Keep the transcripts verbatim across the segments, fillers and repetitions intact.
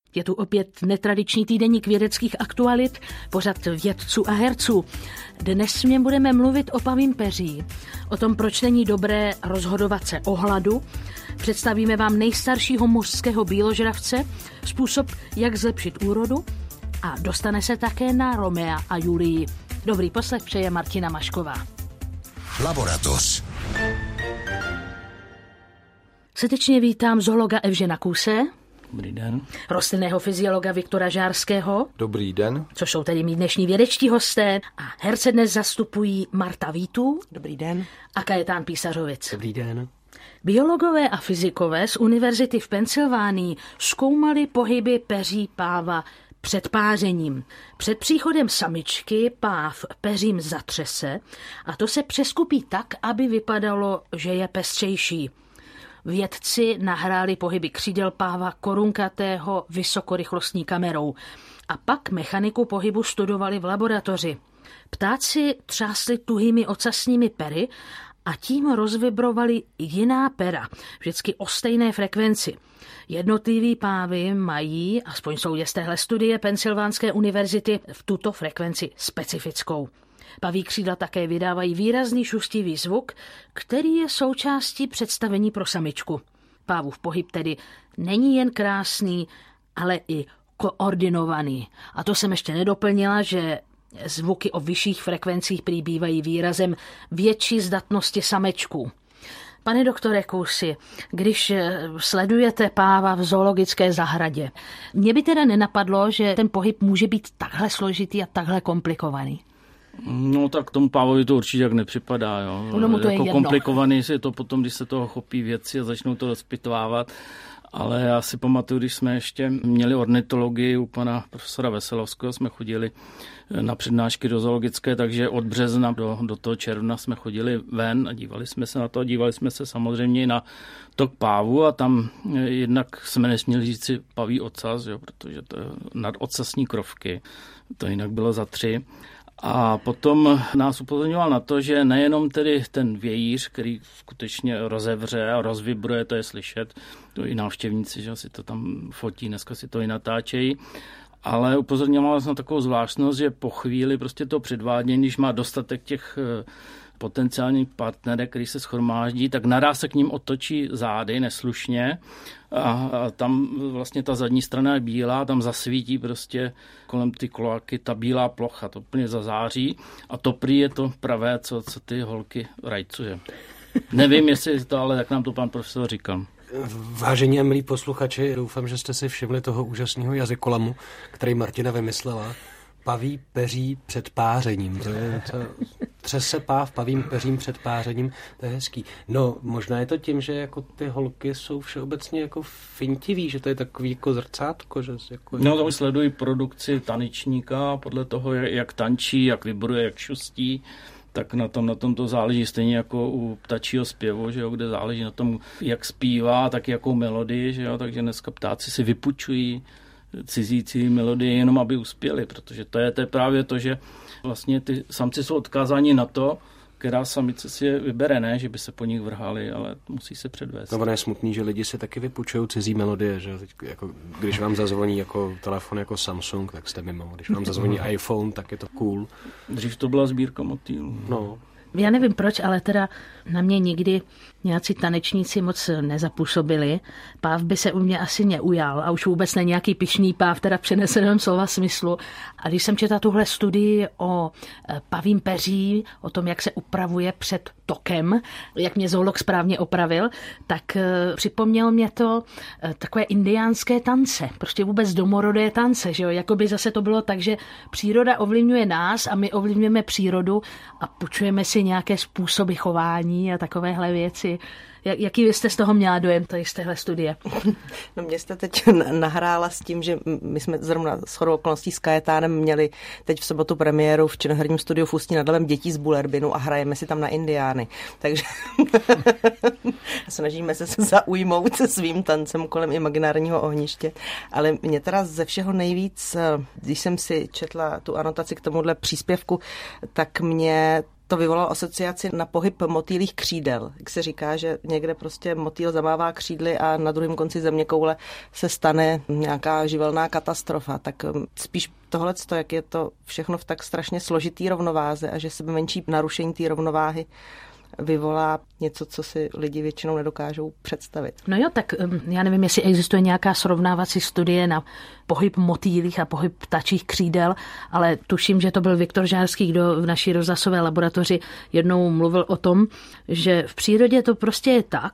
Je tu opět netradiční týdeník vědeckých aktualit, pořad vědců a herců. Dnes s mě budeme mluvit o pavím peří, o tom, proč není dobré rozhodovat se o hladu. Představíme vám nejstaršího mořského býložravce, způsob, jak zlepšit úrodu a dostane se také na Romea a Julii. Dobrý poslech přeje Martina Mašková. Laboratoř. Srdečně vítám zoologa Evžena Kuse. Dobrý den. Rostlinného fyziologa Viktora Žárského. Dobrý den. Což jsou tedy mý dnešní vědečtí hosté. A herce dnes zastupují Marta Vítů. Dobrý den. A Kajetán Písařovic. Dobrý den. Biologové a fyzikové z univerzity v Pensylvánii zkoumali pohyby peří páva před pářením. Před příchodem samičky páv peřím zatřese a to se přeskupí tak, aby vypadalo, že je pestřejší. Vědci nahráli pohyby křídel páva korunkatého vysokorychlostní kamerou a pak mechaniku pohybu studovali v laboratoři. Ptáci třásli tuhými ocasními pery a tím rozvibrovali jiná pera, vždycky o stejné frekvenci. Jednotliví pávy mají, aspoň soudě z téhle studie Pensylvánské univerzity, v tuto frekvenci specifickou. Paví křídla také vydávají výrazný šustivý zvuk, který je součástí představení pro samičku. Pávův pohyb tedy není jen krásný, ale i koordinovaný. A to jsem ještě nedoplnila, že zvuky o vyšších frekvencích prý bývají výrazem větší zdatnosti samečků. Pane doktore Kusi, když sledujete páva v zoologické zahradě, mě by teda nenapadlo, že ten pohyb může být takhle složitý a takhle komplikovaný. No tak tomu pávovi to určitě tak nepřipadá. Jo. No, to jako je komplikovaný je to potom, když se toho chopí věci a začnou to rozpitvávat. Ale já si pamatuju, když jsme ještě měli ornitologii u pana profesora Veselovského, jsme chodili na přednášky do zoologické, takže od března do, do toho června jsme chodili ven a dívali jsme se na to a dívali jsme se samozřejmě i na tok pávu a tam jednak jsme nesměli říct si paví ocas, jo, protože to je nad ocasní krovky, to jinak bylo za tři. A potom nás upozorňoval na to, že nejenom tedy ten vějíř, který skutečně rozevře a rozvibruje, to je slyšet, to i návštěvníci, že si to tam fotí, dneska si to i natáčejí, ale upozorňoval nás na takovou zvláštnost, že po chvíli prostě to předvádění, když má dostatek těch potenciální partnerek, který se shromáždí, tak naraz se k ním otočí zády neslušně a, a tam vlastně ta zadní strana je bílá, tam zasvítí prostě kolem ty kloaky ta bílá plocha, to úplně zazáří a to prý je to pravé, co, co ty holky rajcuje. Nevím, jestli je to, ale jak nám to pan profesor říkal. Vážení a milí posluchači, doufám, že jste si všimli toho úžasného jazykolamu, který Martina vymyslela. Paví peří před pářením. To je, to, třese páv pavím peřím před pářením, to je hezký. No, možná je to tím, že jako ty holky jsou všeobecně jako fintivý, že to je takový jako zrcátko. Že jako no, to sledují produkci tanečníka podle toho, jak tančí, jak vibruje, jak šustí. Tak na tom, na tom to záleží stejně jako u ptačího zpěvu, že jo, kde záleží na tom, jak zpívá, tak jakou melodii, že jo, takže dneska ptáci si vypučují cizící melodie jenom, aby uspěli, protože to je, to je právě to, že vlastně ty samci jsou odkázáni na to, která samice si je vybere, ne, že by se po nich vrhali, ale musí se předvést. No, ono je smutný, že lidi si taky vypučují cizí melodie, že teď, jako, když vám zazvoní jako telefon jako Samsung, tak jste mimo. Když vám zazvoní iPhone, tak je to cool. Dřív to byla sbírka motýlů. No. Já nevím proč, ale teda na mě nikdy nějací tanečníci moc nezapůsobili. Páv by se u mě asi neujal a už vůbec ne nějaký pyšný páv, teda v přeneseném slova smyslu. A když jsem četla tuhle studii o pavím peří, o tom, jak se upravuje před tokem, jak mě zoolog správně opravil, tak připomnělo mě to takové indiánské tance, prostě vůbec domorodé tance, že jo? Jakoby zase to bylo tak, že příroda ovlivňuje nás a my ovlivňujeme přírodu a půjčujeme si nějaké způsoby chování a takovéhle věci. Jaký vy jste z toho měla dojem, tady z téhle studie? No mě jste teď nahrála s tím, že my jsme zrovna shodou okolností s Kajetánem měli teď v sobotu premiéru v činoherním studiu v Ústí nad Labem Dětí z Bullerbinu a hrajeme si tam na indiány. Takže snažíme se zaujmout se svým tancem kolem imaginárního ohniště. Ale mě teda ze všeho nejvíc, když jsem si četla tu anotaci k tomuhle příspěvku, tak mě to vyvolalo asociaci na pohyb motýlích křídel. Jak se říká, že někde prostě motýl zamává křídly a na druhém konci zeměkoule se stane nějaká živelná katastrofa. Tak spíš tohleto, jak je to všechno v tak strašně složitý rovnováze a že sebe menší narušení té rovnováhy vyvolá něco, co si lidi většinou nedokážou představit. No jo, tak já nevím, jestli existuje nějaká srovnávací studie na pohyb motýlích a pohyb ptačích křídel, ale tuším, že to byl Viktor Žárský, kdo v naší rozhlasové laboratoři jednou mluvil o tom, že v přírodě to prostě je tak,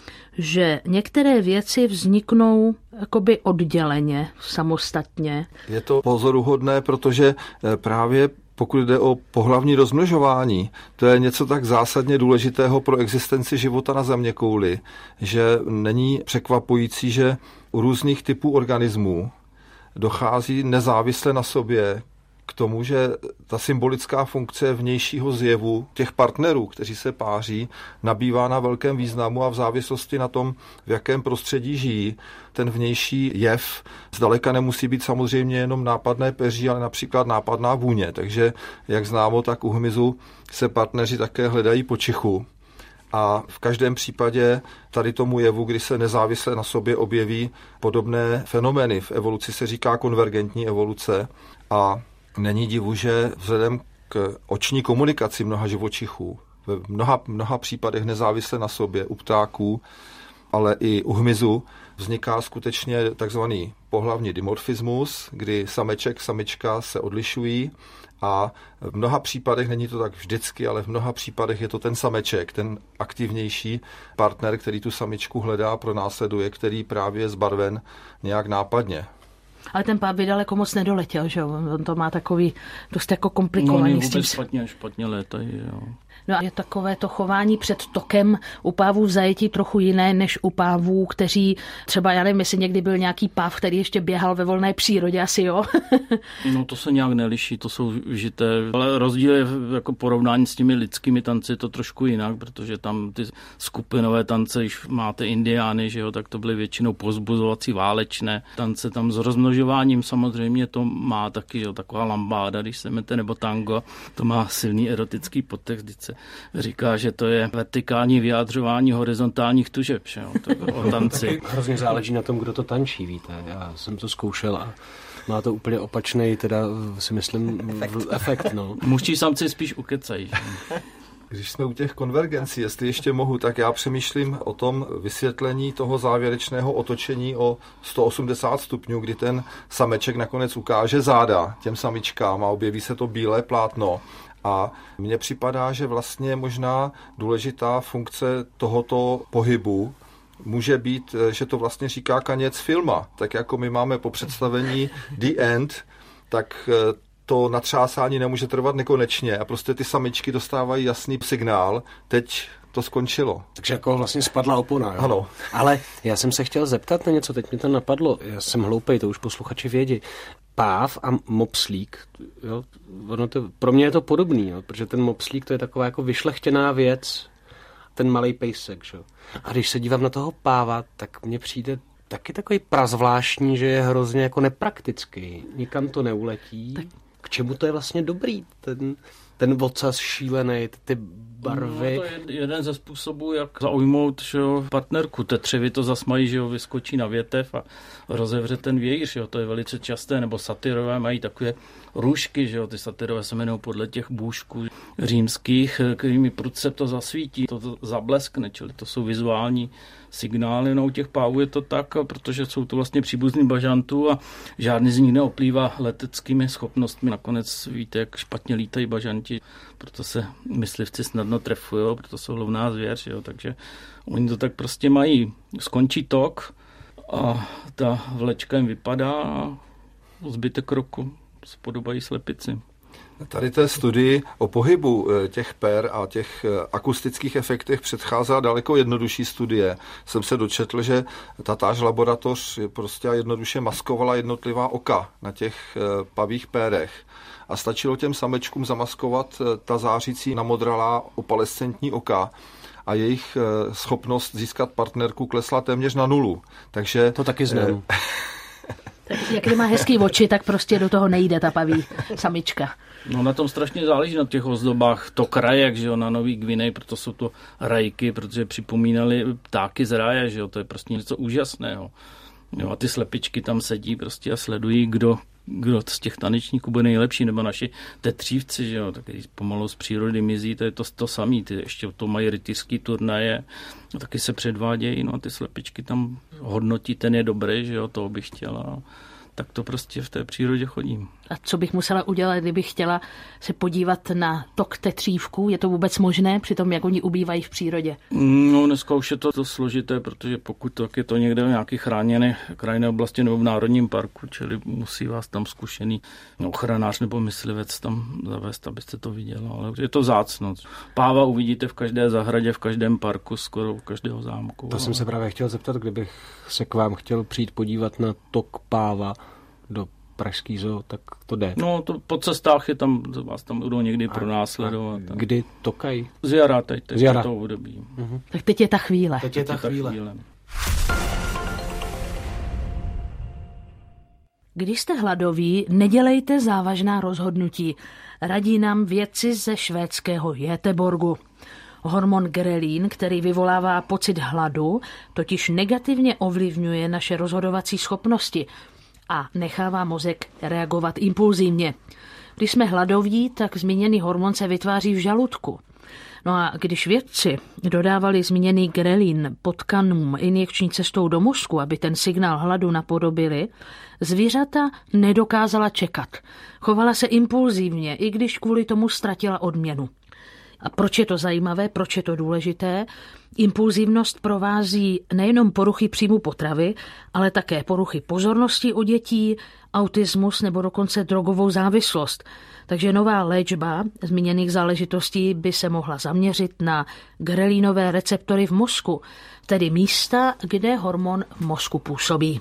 že některé věci vzniknou jakoby odděleně, samostatně. Je to pozoruhodné, protože právě pokud jde o pohlavní rozmnožování, to je něco tak zásadně důležitého pro existenci života na zeměkouli, že není překvapující, že u různých typů organismů dochází nezávisle na sobě k tomu, že ta symbolická funkce vnějšího zjevu těch partnerů, kteří se páří, nabývá na velkém významu a v závislosti na tom, v jakém prostředí žijí, ten vnější jev zdaleka nemusí být samozřejmě jenom nápadné peří, ale například nápadná vůně. Takže, jak známo, tak u hmyzu se partneři také hledají počichu. A v každém případě tady tomu jevu, kdy se nezávisle na sobě objeví podobné fenomény. V evoluci se říká konvergentní evoluce a není divu, že vzhledem k oční komunikaci mnoha živočichů, v mnoha, mnoha případech nezávisle na sobě, u ptáků, ale i u hmyzu, vzniká skutečně takzvaný pohlavní dimorfismus, kdy sameček, samička se odlišují a v mnoha případech, není to tak vždycky, ale v mnoha případech je to ten sameček, ten aktivnější partner, který tu samičku hledá, pronásleduje, který právě je zbarven nějak nápadně. Ale ten páp by daleko moc nedoletěl, že jo? On to má takový dost jako komplikovaný. No, vůbec špatně, špatně létají, jo. No a je takové to chování před tokem u pávů v zajetí trochu jiné než u pávů, kteří třeba, já nevím, jestli někdy byl nějaký páv, který ještě běhal ve volné přírodě, asi jo? No to se nějak neliší, to jsou žité, ale rozdíl je jako porovnání s těmi lidskými tanci to trošku jinak, protože tam ty skupinové tance, když máte indiány, že jo, tak to byly většinou povzbuzovací válečné tance, tam s rozmnožováním samozřejmě to má taky, že jo, taková lambáda, když se mete, nebo tango, to má silný erotický podtext, vždyť se říká, že to je vertikální vyjádřování horizontálních tužeb, že jo, to o tanci. Hrozně záleží na tom, kdo to tančí, víte. Já jsem to zkoušel a má to úplně opačný, teda si myslím, efekt. efekt no. Mužští samci spíš ukecají. Když jsme u těch konvergencí, jestli ještě mohu, tak já přemýšlím o tom vysvětlení toho závěrečného otočení o sto osmdesát stupňů, kdy ten sameček nakonec ukáže záda těm samičkám a objeví se to bílé plátno. A mně připadá, že vlastně možná důležitá funkce tohoto pohybu může být, že to vlastně říká kaněc filma. Tak jako my máme po představení The End, tak to natřásání nemůže trvat nekonečně a prostě ty samičky dostávají jasný signál, teď to skončilo. Takže jako vlastně spadla opona, jo? Ano. Ale já jsem se chtěl zeptat na něco, teď mi to napadlo, já jsem hloupej, to už posluchači vědí. Páv a mopslík, jo, ono to, pro mě je to podobný, jo, protože ten mopslík to je taková jako vyšlechtěná věc, ten malej pejsek, jo. A když se dívám na toho páva, tak mně přijde taky takový prazvláštní, že je hrozně jako nepraktický, nikam to neuletí. Tak k čemu to je vlastně dobrý, ten, ten vocas šílený, ty barvy? No, to je jeden ze způsobů, jak zaujmout, že jo, partnerku. Tetřevy to zas mají, že jo, vyskočí na větev a rozevře ten vějíř, jo, to je velice časté, nebo satyrové mají takové růžky, že jo, ty satyrové se jmenují podle těch bůžků římských, kterými prudce to zasvítí, to, to zableskne, čili to jsou vizuální signály. No u těch pávů je to tak, protože jsou to vlastně příbuzní bažantů a žádný z nich neoplývá leteckými schopnostmi. Nakonec víte, jak špatně lítají bažanti, proto se myslivci snadno trefují, proto jsou lovná zvěř, jo, takže oni to tak prostě mají. Skončí tok a ta vlečka jim vypadá a zbytek roku se podobají slepici. Tady té studii o pohybu těch per a těch akustických efektech předcházela daleko jednodušší studie. Jsem se dočetl, že tatáž laboratoř prostě jednoduše maskovala jednotlivá oka na těch pavích pérech. A stačilo těm samečkům zamaskovat ta zářící namodralá opalescentní oka a jejich schopnost získat partnerku klesla téměř na nulu. Takže to taky znám. Tak jak má hezký oči, tak prostě do toho nejde ta paví samička. No na tom strašně záleží na těch ozdobách. To krajek, že jo, na Nový Gvineji, proto jsou to rajky, protože připomínali ptáky z ráje, že jo, to je prostě něco úžasného. Jo, a ty slepičky tam sedí prostě a sledují, kdo, kdo z těch tanečníků bude nejlepší, nebo naši tetřívci, že jo, tak když pomalu z přírody mizí, to je to, to samý, ty ještě to mají rytířský turnaje, taky se předvádějí, no a ty slepičky tam hodnotí, ten je dobrý, že jo, toho bych chtěla. Tak to prostě v té přírodě chodím. A co bych musela udělat, kdybych chtěla se podívat na tok tetřívků? Je to vůbec možné při tom, jak oni ubývají v přírodě? No dneska už je to, to složité, protože pokud tak je to někde v nějaké chráněné krajinné oblasti nebo v národním parku, čili musí vás tam zkušený ochranář nebo myslivec tam zavést, abyste to viděla. Ale je to vzácno. Páva uvidíte v každé zahradě, v každém parku, skoro v každého zámku. To jsem se právě chtěl zeptat, kdybych se k vám chtěl přijít podívat na tok páva do pražský zoo, tak to jde. No, to po cestách je tam, vás tam budou někdy pronásledovat. A kdy tokají? Z jara, teď, teď Z jara. to období. Uh-huh. Tak teď je ta chvíle. Teď je ta chvíle. chvíle. Když jste hladoví, nedělejte závažná rozhodnutí. Radí nám vědci ze švédského Göteborgu. Hormon grelin, který vyvolává pocit hladu, totiž negativně ovlivňuje naše rozhodovací schopnosti a nechává mozek reagovat impulzivně. Když jsme hladoví, tak zmíněný hormon se vytváří v žaludku. No a když vědci dodávali zmíněný grelin potkanům injekční cestou do mozku, aby ten signál hladu napodobili, zvířata nedokázala čekat. Chovala se impulzivně, i když kvůli tomu ztratila odměnu. A proč je to zajímavé, proč je to důležité? Impulzivnost provází nejenom poruchy příjmu potravy, ale také poruchy pozornosti u dětí, autismus nebo dokonce drogovou závislost. Takže nová léčba zmíněných záležitostí by se mohla zaměřit na grelinové receptory v mozku, tedy místa, kde hormon v mozku působí.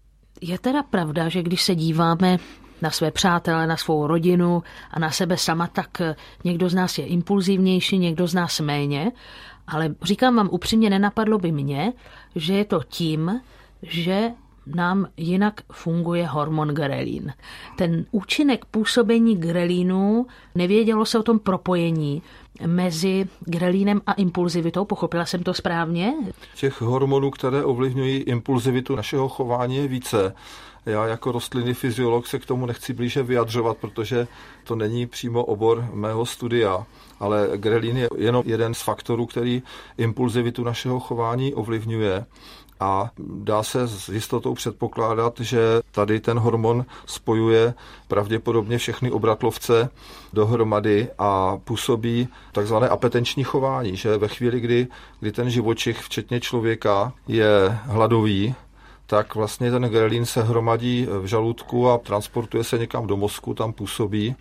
Je teda pravda, že když se díváme na své přátele, na svou rodinu a na sebe sama, tak někdo z nás je impulzivnější, někdo z nás méně, ale říkám vám upřímně, nenapadlo by mě, že je to tím, že nám jinak funguje hormon grelin. Ten účinek působení grelinu, nevědělo se o tom propojení mezi grelinem a impulzivitou, pochopila jsem to správně? Těch hormonů, které ovlivňují impulzivitu našeho chování, je více. Já jako rostlinný fyziolog se k tomu nechci blíže vyjadřovat, protože to není přímo obor mého studia, ale grelin je jenom jeden z faktorů, který impulzivitu našeho chování ovlivňuje. A dá se s jistotou předpokládat, že tady ten hormon spojuje pravděpodobně všechny obratlovce dohromady a působí takzvané apetenční chování, že ve chvíli, kdy, kdy ten živočich, včetně člověka, je hladový, tak vlastně ten grelin se hromadí v žaludku a transportuje se někam do mozku, tam působí.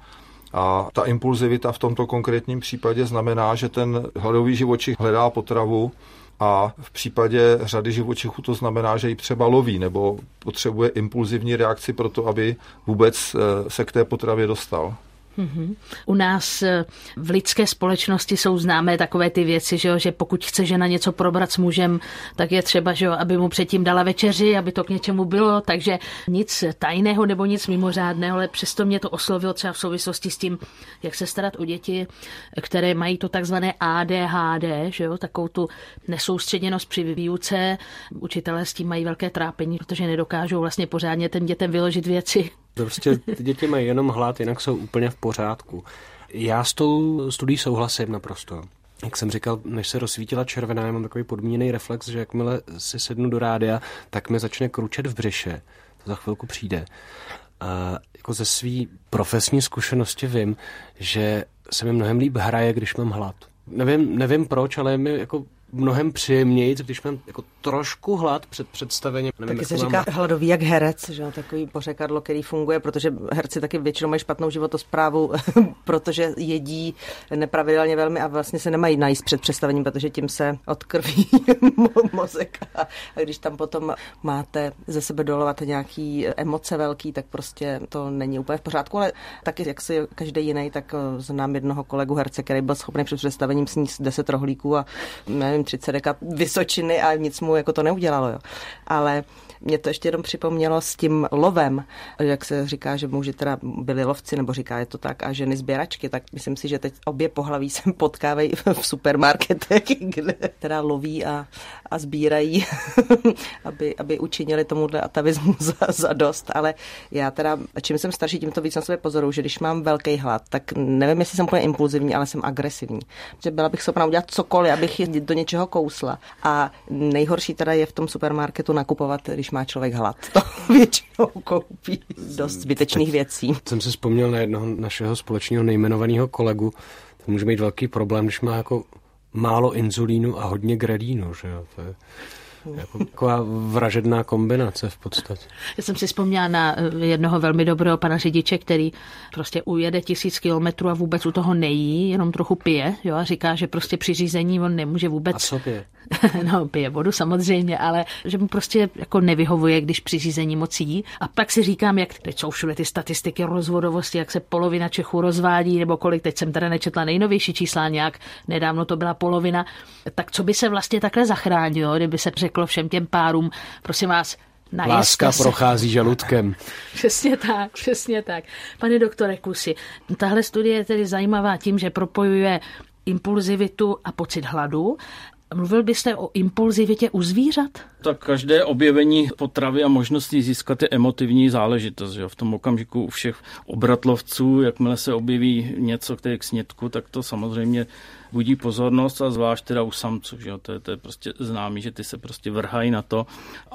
A ta impulzivita v tomto konkrétním případě znamená, že ten hladový živočich hledá potravu a v případě řady živočichů to znamená, že ji třeba loví nebo potřebuje impulzivní reakci pro to, aby vůbec se k té potravě dostal. Mm-hmm. U nás v lidské společnosti jsou známé takové ty věci, že, jo, že pokud chce žena něco probrat s mužem, tak je třeba, že jo, aby mu předtím dala večeři, aby to k něčemu bylo, takže nic tajného nebo nic mimořádného, ale přesto mě to oslovilo třeba v souvislosti s tím, jak se starat o děti, které mají to takzvané A D H D, že jo, takovou tu nesoustředěnost při výuce. Učitelé s tím mají velké trápení, protože nedokážou vlastně pořádně těm dětem vyložit věci. Prostě ty děti mají jenom hlad, jinak jsou úplně v pořádku. Já s tou studií souhlasím naprosto. Jak jsem říkal, než se rozsvítila červená, já mám takový podmíněný reflex, že jakmile si sednu do rádia, tak mi začne kručet v břiše. To za chvilku přijde. A jako ze svý profesní zkušenosti vím, že se mi mnohem líp hraje, když mám hlad. Nevím, nevím proč, ale mi jako mnohem příjemněji, když mám jako trošku hlad před představením. Nevím, taky se říká mám... hladový jak herec, že? Takový pořekadlo, který funguje, protože herci taky většinou mají špatnou životosprávu, protože jedí nepravidelně velmi a vlastně se nemají najíst před představením, protože tím se odkrví mozek. A když tam potom máte ze sebe dolovat nějaký emoce velký, tak prostě to není úplně v pořádku, ale taky jak si každý jiný, tak znám jednoho kolegu herce, který byl schopný před představením sníst deset rohlíků a nevím, nevím, třicet deka Vysočiny a nic mu jako to neudělalo. Jo. Ale mě to ještě jenom připomnělo s tím lovem, jak se říká, že muži teda byli lovci, nebo říká je to tak, a ženy sběračky, tak myslím si, že teď obě pohlaví se potkávají v supermarketech, kde teda loví a, a sbírají, aby, aby učinili tomuhle atavismu za, za dost. Ale já teda, čím jsem starší, tím to víc na sobě pozoruju, že když mám velký hlad, tak nevím, jestli jsem úplně impulzivní, ale jsem agresivní. Že byla bych schopna udělat cokoliv, abych do něčeho kousla. A nejhorší teda je v tom supermarketu nakupovat, když má člověk hlad. To většinou koupí dost zbytečných věcí. Jsem si vzpomněl na jednoho našeho společného nejmenovaného kolegu. To může mít velký problém, když má jako málo inzulínu a hodně grelínu, že jo? To je jako taková vražedná kombinace v podstatě. Já jsem si vzpomněla na jednoho velmi dobrého pana řidiče, který prostě ujede tisíc kilometrů a vůbec u toho nejí, jenom trochu pije, jo, a říká, že prostě při řízení on nemůže vůbec... A co pije? No, pije vodu samozřejmě, ale že mu prostě jako nevyhovuje, když při řízení moc jí. A pak si říkám, jak teď jsou všude ty statistiky rozvodovosti, jak se polovina Čechů rozvádí, nebo kolik, teď jsem teda nečetla nejnovější čísla, nějak nedávno to byla polovina. Tak co by se vlastně takhle zachránilo, kdyby se řeklo všem těm párům, prosím vás, láska se. Prochází žaludkem. Přesně tak, přesně tak. Pane doktore Kusi, tahle studie je tedy zajímavá tím, že propojuje impulzivitu a pocit hladu. Mluvil byste o impulzivitě u zvířat? Tak každé objevení potravy a možností získat je emotivní záležitost. Že? V tom okamžiku u všech obratlovců, jakmile se objeví něco, které je k snědku, tak to samozřejmě budí pozornost a zvlášť teda u samců. Že? To, je, to je prostě známý, že ty se prostě vrhají na to.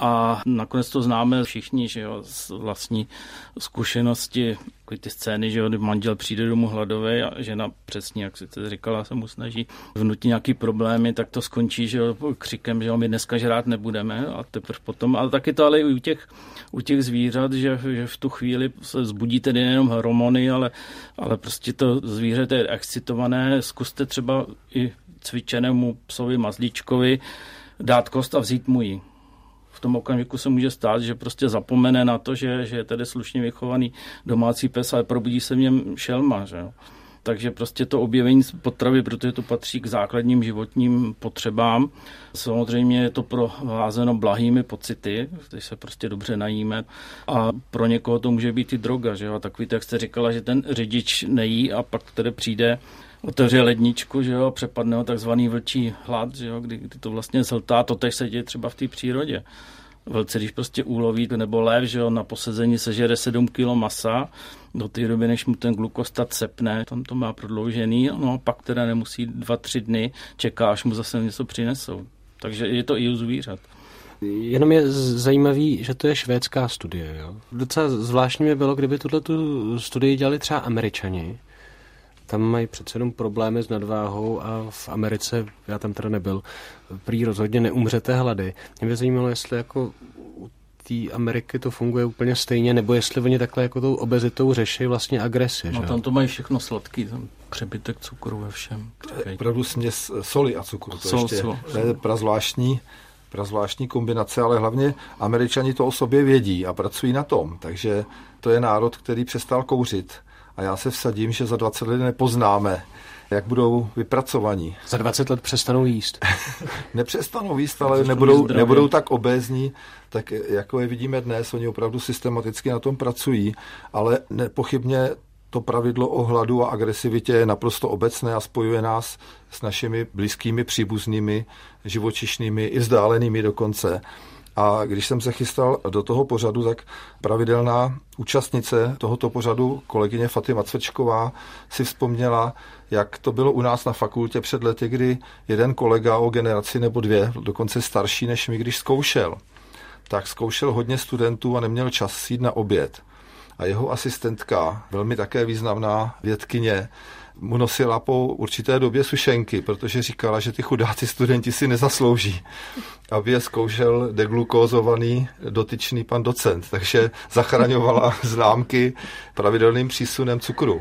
A nakonec to známe všichni, že jo, z vlastní zkušenosti, ty scény, že jo, kdy manžel přijde domů hladový a žena přesně, jak si to říkala, se mu snaží vnutit nějaký problémy, tak to skončí, že jo, křikem, že jo, my dneska žrát nebudeme a teprve potom. Ale taky to ale i u těch, u těch zvířat, že, že v tu chvíli se zbudí tedy nejenom hormony, ale, ale prostě to zvíře to je excitované. Zkuste třeba i cvičenému psovi mazlíčkovi dát kost a vzít mu ji. V tom okamžiku se může stát, že prostě zapomene na to, že, že je tedy slušně vychovaný domácí pes, ale probudí se v něm šelma. Že jo? Takže prostě to objevení potravy, protože to patří k základním životním potřebám. Samozřejmě je to provázeno blahými pocity, když se prostě dobře najíme. A pro někoho to může být i droga. Že jo? A takový, jak jste říkala, že ten řidič nejí a pak tedy přijde, otevře ledničku, že jo, přepadne ho takzvaný vlčí hlad, že jo, kdy, kdy to vlastně zhltá, to tež se děje třeba v té přírodě. Vlci, když prostě úloví, nebo lev, že jo, na posezení sežere sedm kilo masa, do té doby, než mu ten glukostat sepne, tam to má prodloužený, no a pak teda nemusí dva, tři dny, čeká, až mu zase něco přinesou. Takže je to i u zvířat. Jenom je zajímavý, že to je švédská studie. Jo? Docela zvláštní by bylo, kdyby tuto studii dělali třeba Američani. Tam mají přece jenom problémy s nadváhou a v Americe, já tam teda nebyl, prý rozhodně neumřete hlady. Mě by zajímalo, jestli jako u té Ameriky to funguje úplně stejně, nebo jestli oni takhle jako tou obezitou řeší vlastně agresi. No že? tam to mají všechno sladký, tam přebytek cukru ve všem. To je opravdu směs soli a cukru. To, Sol, ještě, sol. to je prazvláštní, prazvláštní kombinace, ale hlavně Američani to o sobě vědí a pracují na tom. Takže to je národ, který přestal kouřit. A já se vsadím, že za dvacet let nepoznáme, jak budou vypracovaní. Za dvacet let přestanou jíst. Nepřestanou jíst, ale nebudou, nebudou tak obézní, tak jako je vidíme dnes. Oni opravdu systematicky na tom pracují, ale nepochybně to pravidlo o hladu a agresivitě je naprosto obecné a spojuje nás s našimi blízkými příbuznými, živočišnými i vzdálenými dokonce. A když jsem se chystal do toho pořadu, tak pravidelná účastnice tohoto pořadu, kolegyně Fatima Cvrčková, si vzpomněla, jak to bylo u nás na fakultě před lety, kdy jeden kolega o generaci nebo dvě, dokonce starší než my, když zkoušel, tak zkoušel hodně studentů a neměl čas jít na oběd. A jeho asistentka, velmi také významná vědkyně, mu nosila po určité době sušenky, protože říkala, že ty chudáci studenti si nezaslouží, aby je zkoušel deglukózovaný dotyčný pan docent. Takže zachraňovala známky pravidelným přísunem cukru.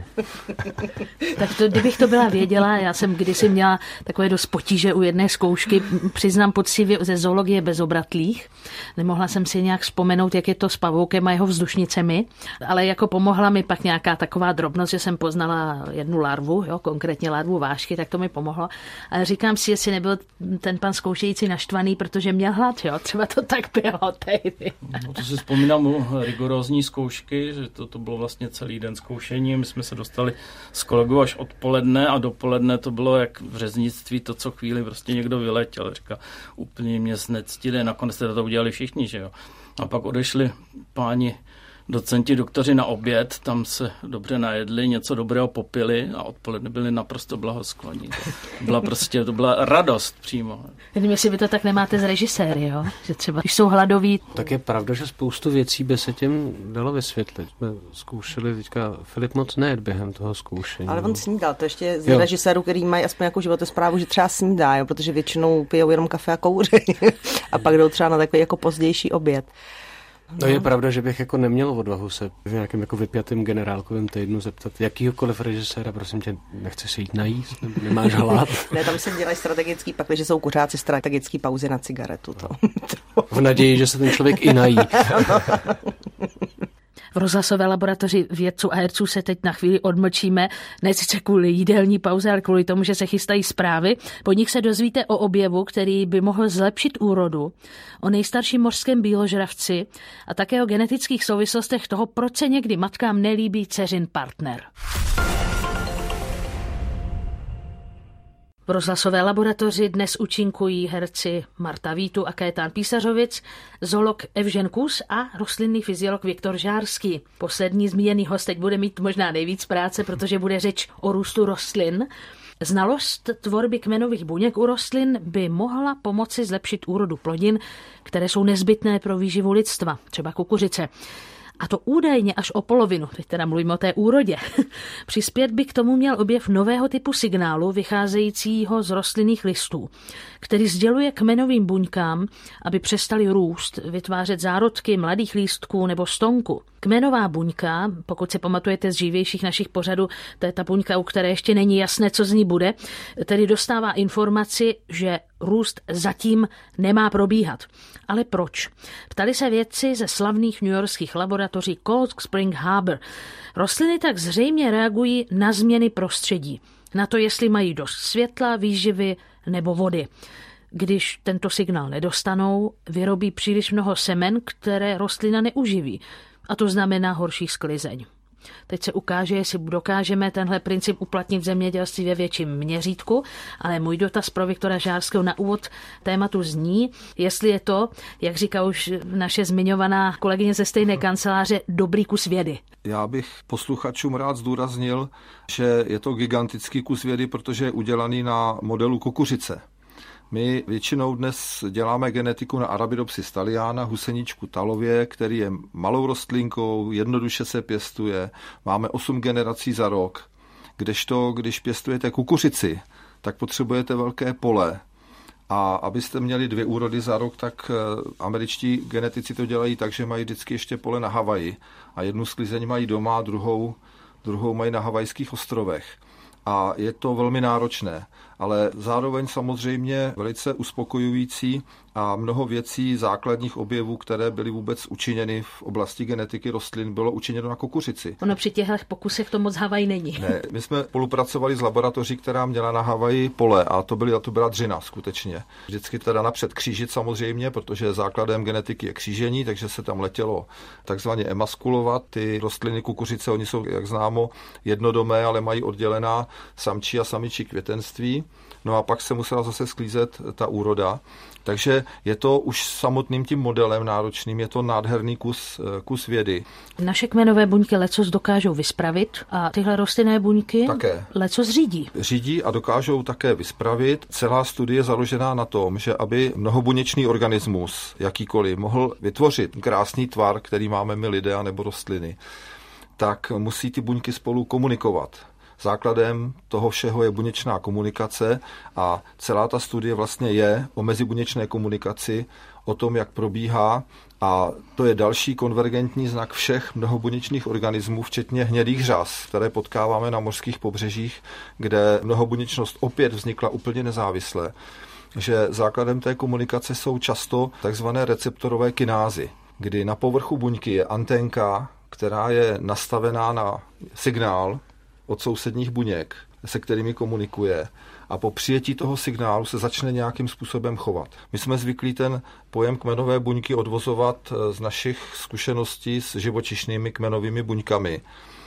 Tak to, kdybych to byla věděla, já jsem kdysi měla takové dost potíže u jedné zkoušky, přiznám poctivě ze zoologie bezobratlých. Nemohla jsem si nějak vzpomenout, jak je to s pavoukem a jeho vzdušnicemi, ale jako pomohla mi pak nějaká taková drobnost, že jsem poznala jednu larvu larvu, jo, konkrétně larvu vášky, tak to mi pomohlo. Ale říkám si, jestli nebyl ten pan zkoušející naštvaný, protože měl hlad, jo, třeba to tak bylo tehdy. No, to si vzpomínám u rigorózní zkoušky, že to, to bylo vlastně celý den zkoušení. My jsme se dostali s kolegou až odpoledne a dopoledne to bylo jak v řeznictví, to co chvíli prostě někdo vyletěl. Říká, úplně mě znectili, nakonec jste to udělali všichni, že jo. A pak odešli páni docenti, doktoři na oběd, tam se dobře najedli, něco dobrého popili a odpoledne byli naprosto blahoskloní. To byla prostě, to byla radost přímo. Nevím, jestli vy to tak nemáte z režiséry, jo? Že třeba, když jsou hladoví. Tak je pravda, že spoustu věcí by se těm dalo vysvětlit. Jsme zkoušeli teďka, Filip moc nejet během toho zkoušení. Ale on snídal, to ještě z režisérů, který mají aspoň jako životosprávu, že třeba snídá, jo? Protože většinou pijou jenom kafe a kouří a pak jdou třeba na takový jako pozdější oběd. No je pravda, že bych jako neměl odvahu se v nějakém jako vypjatým generálkovém týdnu zeptat jakýhokoliv režiséra, prosím tě, nechceš se jít najíst, nebo nemáš hlad? Ne, tam se dělají strategický, pak, když jsou kuřáci, strategický pauzy na cigaretu. To. V naději, že se ten člověk i nají. V rozhlasové laboratoři vědců a herců se teď na chvíli odmlčíme, ne sice kvůli jídelní pauze, ale kvůli tomu, že se chystají zprávy. Po nich se dozvíte o objevu, který by mohl zlepšit úrodu, o nejstarším mořském býložravci a také o genetických souvislostech toho, proč se někdy matkám nelíbí dceřin partner. V rozhlasové laboratoři dnes účinkují herci Marta Vítu a Kajetán Písařovic, zoolog Evžen Kus a rostlinný fyziolog Viktor Žárský. Poslední zmíněný host teď bude mít možná nejvíc práce, protože bude řeč o růstu rostlin. Znalost tvorby kmenových buněk u rostlin by mohla pomoci zlepšit úrodu plodin, které jsou nezbytné pro výživu lidstva, třeba kukuřice. A to údajně až o polovinu, teď teda mluvím o té úrodě. Přispět by k tomu měl objev nového typu signálu vycházejícího z rostlinných listů, který sděluje kmenovým buňkám, aby přestali růst, vytvářet zárodky mladých lístků nebo stonku. Kmenová buňka, pokud si pamatujete z dřívějších našich pořadů, to je ta buňka, u které ještě není jasné, co z ní bude, tedy dostává informaci, že růst zatím nemá probíhat. Ale proč? Ptali se vědci ze slavných newyorských laboratoří Cold Spring Harbor. Rostliny tak zřejmě reagují na změny prostředí, na to, jestli mají dost světla, výživy nebo vody. Když tento signál nedostanou, vyrobí příliš mnoho semen, které rostlina neuživí. A to znamená horší sklizeň. Teď se ukáže, jestli dokážeme tenhle princip uplatnit v zemědělství ve větším měřítku, ale můj dotaz pro Viktora Žárského na úvod tématu zní, jestli je to, jak říká už naše zmiňovaná kolegyně ze stejné kanceláře, dobrý kus vědy. Já bych posluchačům rád zdůraznil, že je to gigantický kus vědy, protože je udělaný na modelu kukuřice. My většinou dnes děláme genetiku na Arabidopsis thaliana, huseničku talově, který je malou rostlinkou, jednoduše se pěstuje, máme osm generací za rok. Kdežto, když pěstujete kukuřici, tak potřebujete velké pole. A abyste měli dvě úrody za rok, tak američtí genetici to dělají tak, že mají vždycky ještě pole na Havaji. A jednu sklizeň mají doma, druhou, druhou mají na Havajských ostrovech. A je to velmi náročné, ale zároveň samozřejmě velice uspokojující a mnoho věcí základních objevů, které byly vůbec učiněny v oblasti genetiky rostlin, bylo učiněno na kukuřici. Ono při těchto pokusech to moc Havaj není. Ne, my jsme spolupracovali s laboratoří, která měla na Havaji pole a to, byly, to byla dřina skutečně. Vždycky teda napřed křížit samozřejmě, protože základem genetiky je křížení, takže se tam letělo takzvaně emaskulovat. Ty rostliny kukuřice, oni jsou, jak známo, jednodomé, ale mají oddělená samčí a samičí květenství. No a pak se musela zase sklízet ta úroda. Takže je to už samotným tím modelem náročným, je to nádherný kus, kus vědy. Naše kmenové buňky lecos dokážou vyspravit a tyhle rostlinné buňky také lecos řídí. Řídí a dokážou také vyspravit. Celá studie je založená na tom, že aby mnohobuněčný organismus, jakýkoliv, mohl vytvořit krásný tvar, který máme my lidé nebo rostliny, tak musí ty buňky spolu komunikovat. Základem toho všeho je buněčná komunikace a celá ta studie vlastně je o mezibuněčné komunikaci, o tom, jak probíhá, a to je další konvergentní znak všech mnohobuněčných organismů, včetně hnědých řas, které potkáváme na mořských pobřežích, kde mnohobuněčnost opět vznikla úplně nezávisle, že základem té komunikace jsou často takzvané receptorové kinázy, kdy na povrchu buňky je anténka, která je nastavená na signál od sousedních buněk. se kterými komunikuje, a po přijetí toho signálu se začne nějakým způsobem chovat. My jsme zvyklí ten pojem kmenové buňky odvozovat z našich zkušeností s živočišnými kmenovými buňkami.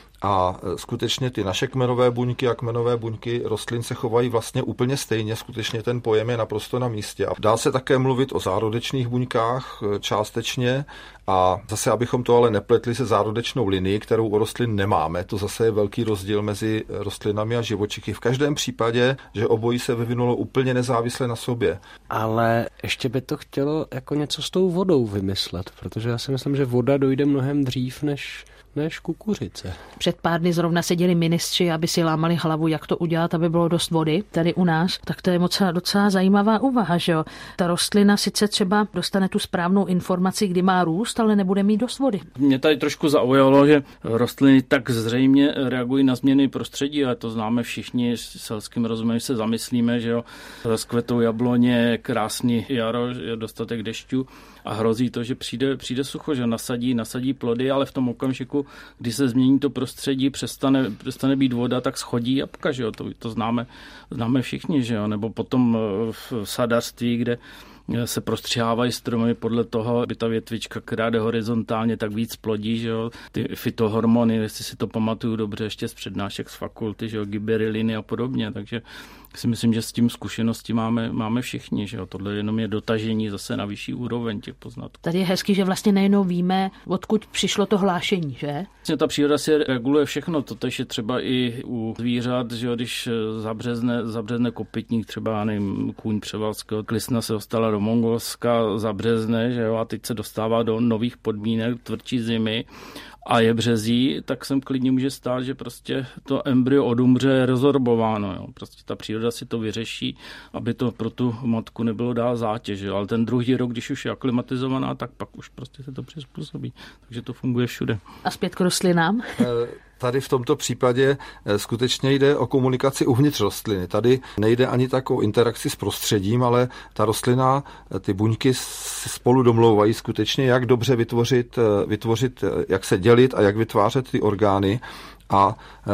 A skutečně ty naše kmenové buňky a kmenové buňky rostlin se chovají vlastně úplně stejně, skutečně ten pojem je naprosto na místě. A dá se také mluvit o zárodečných buňkách částečně, a zase, abychom to ale nepletli se zárodečnou linií, kterou u rostlin nemáme, to zase je velký rozdíl mezi rostlinami a živočichy. V každém případě, že obojí se vyvinulo úplně nezávisle na sobě. Ale ještě by to chtělo jako něco s tou vodou vymyslet, protože já si myslím, že voda dojde mnohem dřív než než kukuřice. Před pár dny zrovna seděli ministři, aby si lámali hlavu, jak to udělat, aby bylo dost vody tady u nás. Tak to je moc docela zajímavá úvaha, že jo. Ta rostlina sice třeba dostane tu správnou informaci, kdy má růst, ale nebude mít dost vody. Mě tady trošku zaujalo, že rostliny tak zřejmě reagují na změny prostředí, ale to známe všichni s selským rozumem, se zamyslíme, že jo. Rozkvetou jabloně, krásný jaro, je dostatek dešťů a hrozí to, že přijde, přijde sucho, že nasadí, nasadí plody, ale v tom okamžiku, kdy se změní to prostředí, přestane, přestane být voda, tak schodí jabka, že jo, to, to známe, známe všichni, že jo, nebo potom v sadařství, kde se prostřihávají stromy podle toho, aby ta větvička, která jde horizontálně, tak víc plodí, že jo, ty fytohormony, jestli si to pamatuju dobře ještě z přednášek z fakulty, že jo, gibberelliny a podobně, takže si myslím, že s tím zkušenosti máme, máme všichni, že jo, tohle jenom je dotažení zase na vyšší úroveň těch poznatků. Tady je hezky, že vlastně nejenom víme, odkud přišlo to hlášení, že? Vlastně ta příroda si reguluje všechno, totež je třeba i u zvířat, že jo, když zabřezne, zabřezne kopytník, třeba nevím, kůň převalského klisna se dostala do Mongolska, zabřezne, že jo, a teď se dostává do nových podmínek, tvrdší zimy a je březí, tak sem klidně může stát, že prostě to embryo odumře rezorbováno. Jo. Prostě ta příroda si to vyřeší, aby to pro tu matku nebylo dál zátěž. Jo. Ale ten druhý rok, když už je aklimatizovaná, tak pak už prostě se to přizpůsobí. Takže to funguje všude. A zpět k rostlinám? Tady v tomto případě skutečně jde o komunikaci uvnitř rostliny. Tady nejde ani tak o interakci s prostředím, ale ta rostlina, ty buňky spolu domlouvají skutečně, jak dobře vytvořit, vytvořit, jak se dělit a jak vytvářet ty orgány. A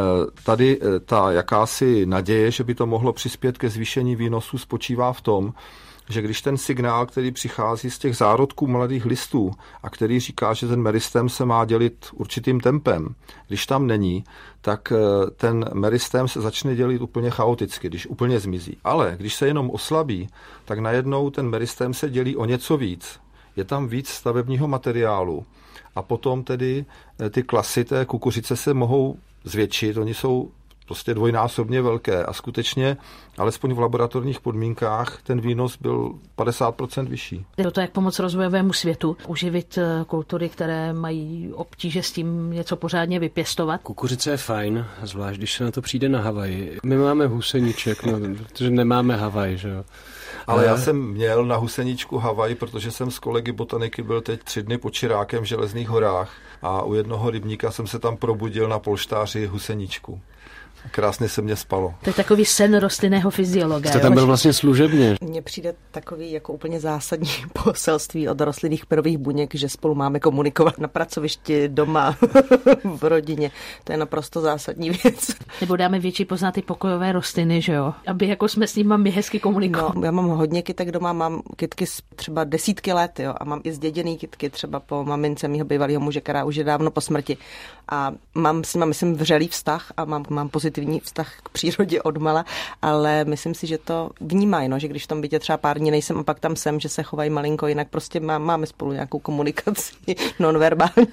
tady ta jakási naděje, že by to mohlo přispět ke zvýšení výnosů, spočívá v tom, že když ten signál, který přichází z těch zárodků mladých listů a který říká, že ten meristem se má dělit určitým tempem, když tam není, tak ten meristem se začne dělit úplně chaoticky, když úplně zmizí. Ale když se jenom oslabí, tak najednou ten meristem se dělí o něco víc. Je tam víc stavebního materiálu a potom tedy ty klasy té kukuřice se mohou zvětšit, oni jsou prostě dvojnásobně velké a skutečně, alespoň v laboratorních podmínkách, ten výnos byl padesát procent vyšší. Je to jak pomoct rozvojovému světu, uživit kultury, které mají obtíže s tím něco pořádně vypěstovat. Kukuřice je fajn, zvlášť když se na to přijde na Havaj. My máme huseniček, no, protože nemáme Havaj, že jo. Ale já jsem měl na huseničku Havaj, protože jsem s kolegy botaniky byl teď tři dny pod Čirákem v Železných horách a u jednoho rybníka jsem se tam probudil na polštáři huseničku. Krásně se mě spalo. To je takový sen rostlinného fyziologa. Jste tam byl vlastně služebně. Mně přijde takový jako úplně zásadní poselství od rostlinných perových buněk, že spolu máme komunikovat na pracovišti, doma, v rodině. To je naprosto zásadní věc. Nebo dáme větší poznat ty pokojové rostliny, že jo? Aby jako jsme s nimi hezky komunikovali. No, já mám hodně kytek doma, mám kytky z třeba desítky let, jo, a mám i zděděný kytky třeba po mamince mýho bývalého muže, která už je dávno po smrti. A mám s nimi, myslím, vřelý vztah a mám, mám pozitivní vztah k přírodě odmala, ale myslím si, že to vnímají, no, že když v tom bytě třeba pár dní nejsem a pak tam jsem, že se chovají malinko jinak, prostě má, máme spolu nějakou komunikaci nonverbální.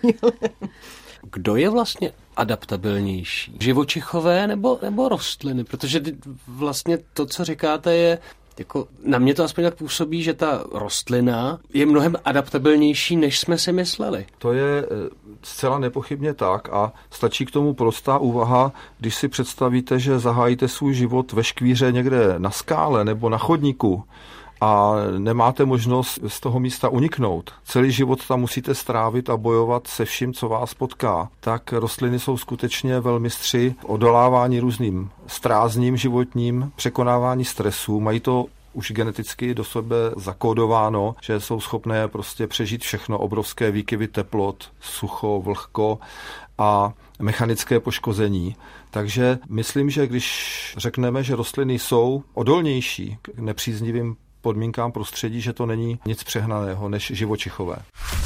Kdo je vlastně adaptabilnější? Živočichové nebo, nebo rostliny? Protože vlastně to, co říkáte, je jako, na mě to aspoň tak působí, že ta rostlina je mnohem adaptabilnější, než jsme si mysleli. To je zcela nepochybně tak a stačí k tomu prostá úvaha, když si představíte, že zahájíte svůj život ve škvíře někde na skále nebo na chodníku a nemáte možnost z toho místa uniknout. Celý život tam musíte strávit a bojovat se vším, co vás potká. Tak rostliny jsou skutečně velmistři odolávání různým strázním životním, překonávání stresů. Mají to už geneticky do sebe zakódováno, že jsou schopné prostě přežít všechno, obrovské výkyvy teplot, sucho, vlhko a mechanické poškození. Takže myslím, že když řekneme, že rostliny jsou odolnější k nepříznivým podmínkám prostředí, že to není nic přehnaného než živočichové.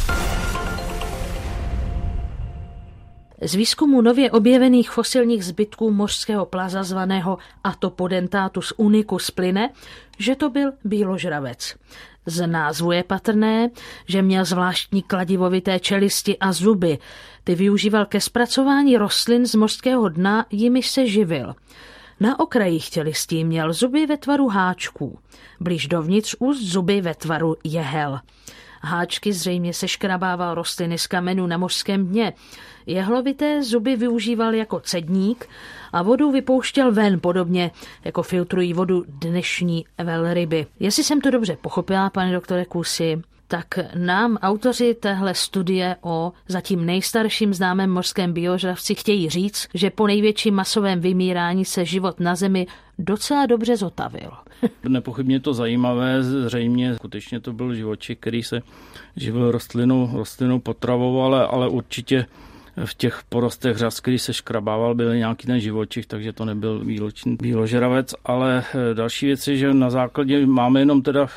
Z výzkumu nově objevených fosilních zbytků mořského plaza zvaného Atopodentatus unicus plyne, že to byl býložravec. Z názvu je patrné, že měl zvláštní kladivovité čelisti a zuby. Ty využíval ke zpracování rostlin z mořského dna, jimiž se živil. Na okrajích tělistí měl zuby ve tvaru háčků, blíž dovnitř úst zuby ve tvaru jehel. Háčky zřejmě seškrabával rostliny z kamenů na mořském dně. Jehlovité zuby využíval jako cedník a vodu vypouštěl ven, podobně jako filtrují vodu dnešní velryby. Jestli jsem to dobře pochopila, pane doktore Kůsi, tak nám autoři téhle studie o zatím nejstarším známém mořském býložravci chtějí říct, že po největším masovém vymírání se život na Zemi docela dobře zotavil. Nepochybně to zajímavé, zřejmě skutečně to byl živočich, který se živil rostlinou, rostlinou potravou, ale, ale určitě v těch porostech řas, který se škrabával, byl nějaký ten živočich, takže to nebyl výločný býložravec, ale další věc je, že na základě máme jenom teda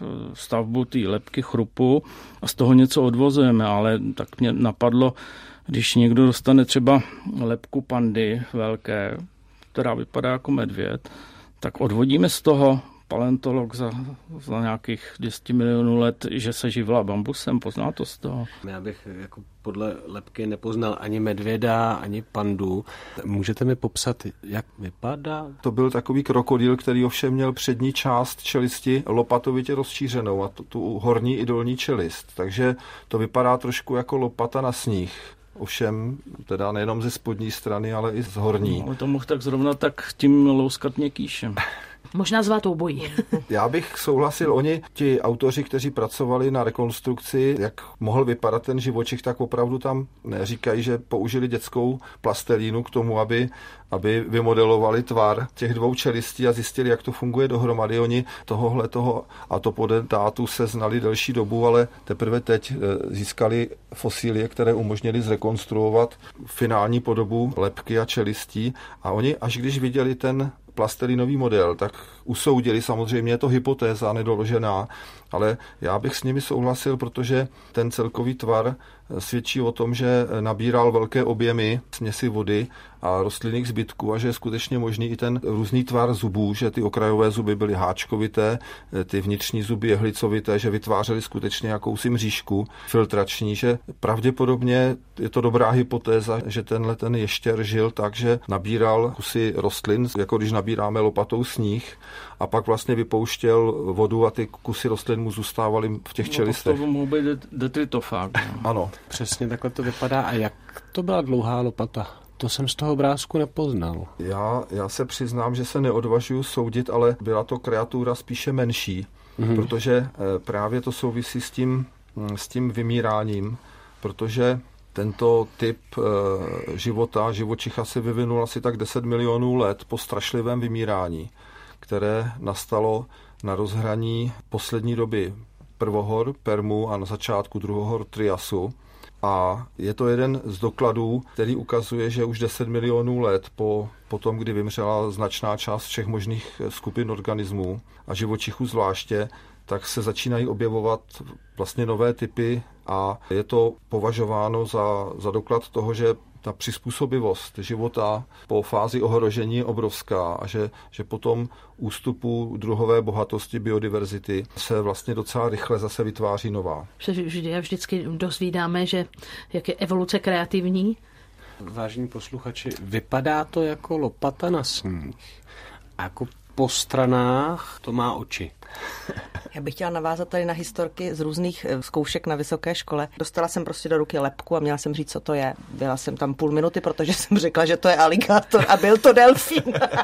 stavbu té lebky chrupu a z toho něco odvozujeme, ale tak mě napadlo, když někdo dostane třeba lebku pandy velké, která vypadá jako medvěd, tak odvodíme z toho paleontolog za, za nějakých dvě stě milionů let, že se živila bambusem, pozná to z toho. Já bych jako podle lebky nepoznal ani medvěda, ani pandu. Můžete mi popsat, jak vypadá? To byl takový krokodýl, který ovšem měl přední část čelisti lopatovitě rozšířenou a tu, tu horní i dolní čelist. Takže to vypadá trošku jako lopata na sníh. Ovšem, teda nejenom ze spodní strany, ale i z horní. No, ale to mohl tak zrovna tak tím louskat měkýšem. Možná zvatou bojí. Já bych souhlasil, oni, ti autoři, kteří pracovali na rekonstrukci, jak mohl vypadat ten živočich, tak opravdu tam říkají, že použili dětskou plastelínu k tomu, aby, aby vymodelovali tvar těch dvou čelistí a zjistili, jak to funguje dohromady. Oni tohohle toho Atopodentátu se znali delší dobu, ale teprve teď získali fosílie, které umožnili zrekonstruovat finální podobu lebky a čelistí. A oni, až když viděli ten plastelinový model, tak usoudili, samozřejmě je to hypotéza nedoložená, ale já bych s nimi souhlasil, protože ten celkový tvar svědčí o tom, že nabíral velké objemy směsi vody a rostlinných zbytků a že je skutečně možný i ten různý tvar zubů, že ty okrajové zuby byly háčkovité, ty vnitřní zuby jehlicovité, že vytvářely skutečně jakousi mřížku filtrační, že pravděpodobně je to dobrá hypotéza, že tenhle ten ještěr žil tak, že nabíral kusy rostlin, jako když nabíráme lopatou sníh, a pak vlastně vypouštěl vodu a ty kusy rostlin mu zůstávaly v těch no, čelistech. To mohl být detritofák. Ano. Přesně takhle to vypadá. A jak to byla dlouhá lopata? To jsem z toho obrázku nepoznal. Já, já se přiznám, že se neodvažuji soudit, ale byla to kreatura spíše menší, mm-hmm. protože právě to souvisí s tím, s tím vymíráním, protože tento typ života, živočicha se vyvinul asi tak deset milionů let po strašlivém vymírání, které nastalo na rozhraní poslední doby prvohor Permu a na začátku druhohor Triasu. A je to jeden z dokladů, který ukazuje, že už deset milionů let po, po tom, kdy vymřela značná část všech možných skupin organismů a živočichů zvláště, tak se začínají objevovat vlastně nové typy a je to považováno za, za doklad toho, že ta přizpůsobivost života po fázi ohrožení je obrovská a že, že po tom ústupu druhové bohatosti biodiverzity se vlastně docela rychle zase vytváří nová. Vždy, vždycky dozvídáme, že jak je evoluce kreativní. Vážení posluchači, vypadá to jako lopata na sníh. A jako po stranách to má oči. Já bych chtěla navázat tady na historky z různých zkoušek na vysoké škole. Dostala jsem prostě do ruky lebku a měla jsem říct, co to je. Byla jsem tam půl minuty, protože jsem řekla, že to je aligátor a byl to delfín.